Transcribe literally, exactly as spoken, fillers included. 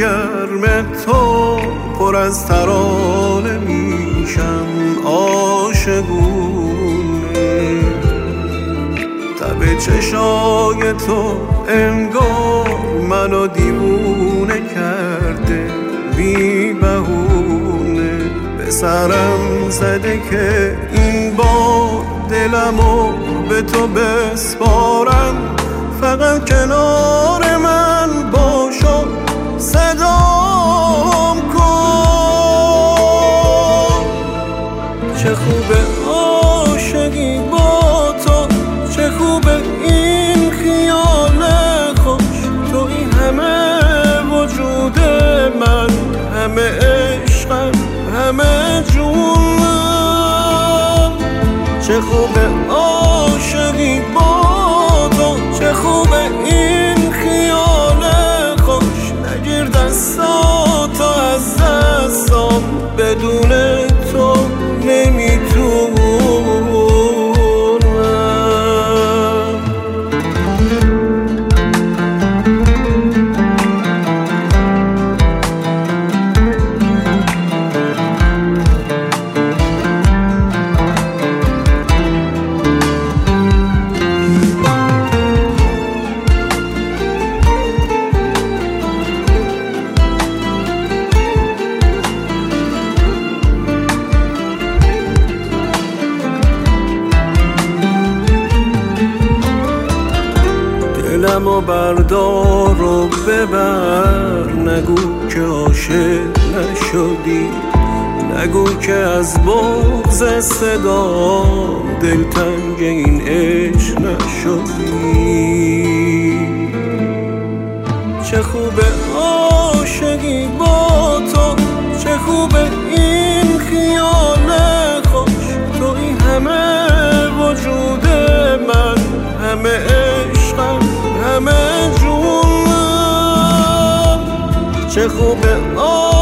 گرم تو پر از ترانه میشم عاشقونه. تب چشای تو انگار منو دیوونه کرده بی بهونه. به سرم زده که این بار دلمو به تو بسپارم، فقط کنار من باش و صدام کن. چه خوبه عاشقی با تو، چه خوبه این خیال خوش. توی همه وجود من، همه عشقم، همه جونم. چه خوبه عاشقی با تو، چه خوبه این خیال خوش. نگیر دستاتو از دستام، بدون تو نمیتونم. دلمو بردار و ببر، نگو که عاشق نشدی، نگو که از بغض صدا دلتنگ این عشق نشدی. چه خوبه عاشقی با تو، چه خوبه این خیال خوش. توی همه وجود من، همه عشقم، همه جونم. چه خوبه